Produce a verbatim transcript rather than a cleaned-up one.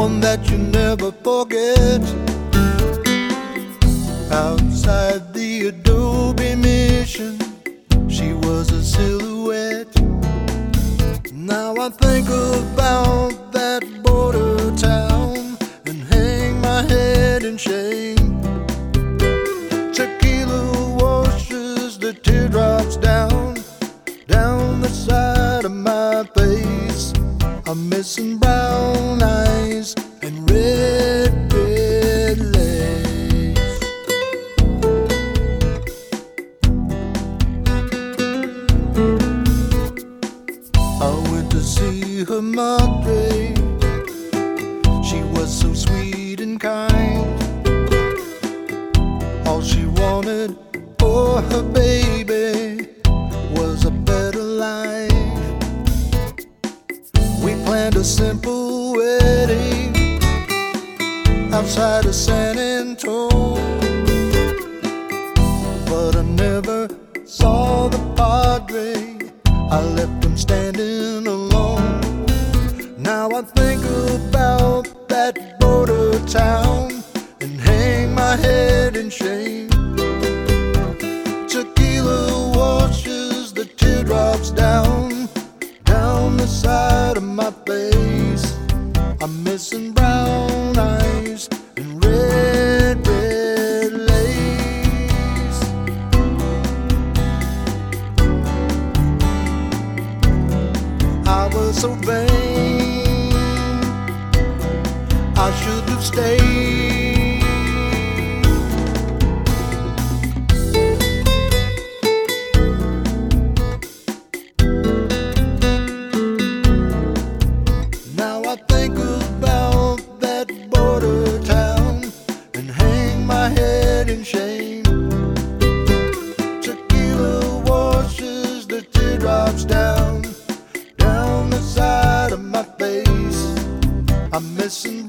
one that you never forget. Outside the Adobe Mission, she was a silhouette. Now I think about that border town and hang my head in shame. Tequila washes the teardrops down, down the side of my face. I'm missing brown eyes and red, red lace. I went to see her madre. She was so sweet and kind. All she wanted for her baby was a better life. We planned a simple wedding outside of San Antonio, but I never saw the padre. I left him standing alone. Now I think about that border town and hang my head in shame. Tequila washes the teardrops down, down the side of my face. I'm missing brown eyes and red, red lace. I was so vain, I should have stayed. Now I think about that border town and hang my head in shame. Tequila washes the teardrops down, down the side of my face. I'm missing